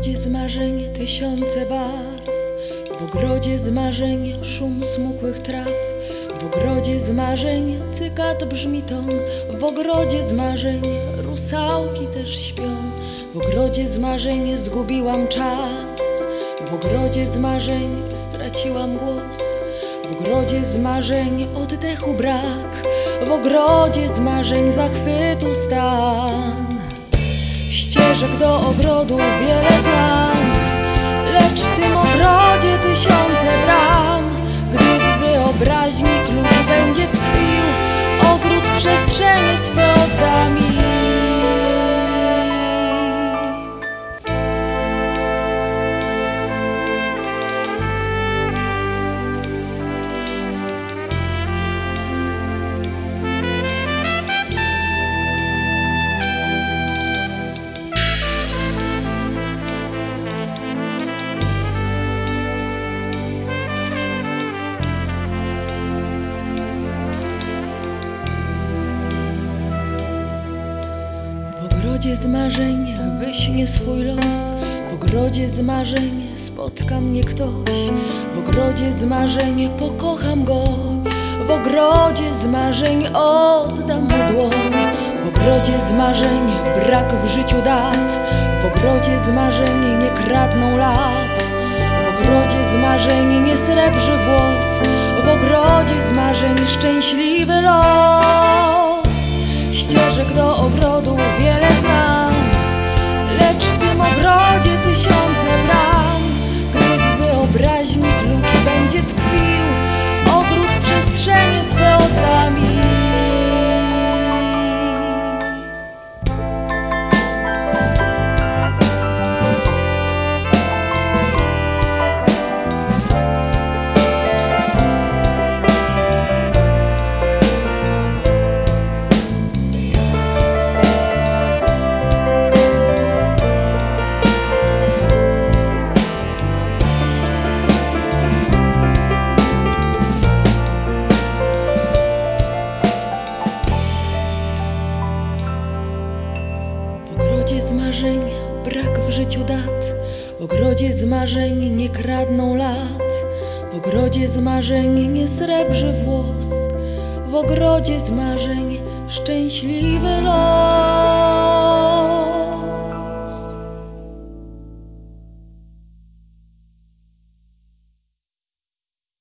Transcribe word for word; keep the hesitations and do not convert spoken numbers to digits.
ogrodzie z marzeń tysiące barw, w ogrodzie z marzeń szum smukłych traw, w ogrodzie z marzeń cykat brzmi ton, w ogrodzie z marzeń rusałki też śpią, w ogrodzie z marzeń zgubiłam czas, w ogrodzie z marzeń straciłam głos, w ogrodzie z marzeń oddechu brak, w ogrodzie z marzeń zachwytu stan. Ścieżek do ogrodu wiele znam, lecz w tym ogrodzie tysiące bram. Gdy w wyobraźni klucz będzie tkwił, ogród przestrzenie swe odda mi. W ogrodzie z marzeń wyśnie swój los, w ogrodzie z marzeń spotka mnie ktoś, w ogrodzie z marzeń pokocham go, w ogrodzie z marzeń oddam mu dłoń, w ogrodzie z marzeń brak w życiu dat, w ogrodzie z marzeń nie kradną lat, w ogrodzie z marzeń nie srebrzy włos, w ogrodzie z marzeń szczęśliwy los. Ścieżek do ogrodu wiele znam, lecz w tym ogrodzie tysiące bram. Gdy w wyobraźni klucz będzie tkwił, ogród przestrzenie swe odda mi. W ogrodzie z marzeń brak w życiu dat, w ogrodzie z marzeń nie kradną lat, w ogrodzie z marzeń nie srebrzy włos, w ogrodzie z marzeń szczęśliwy los.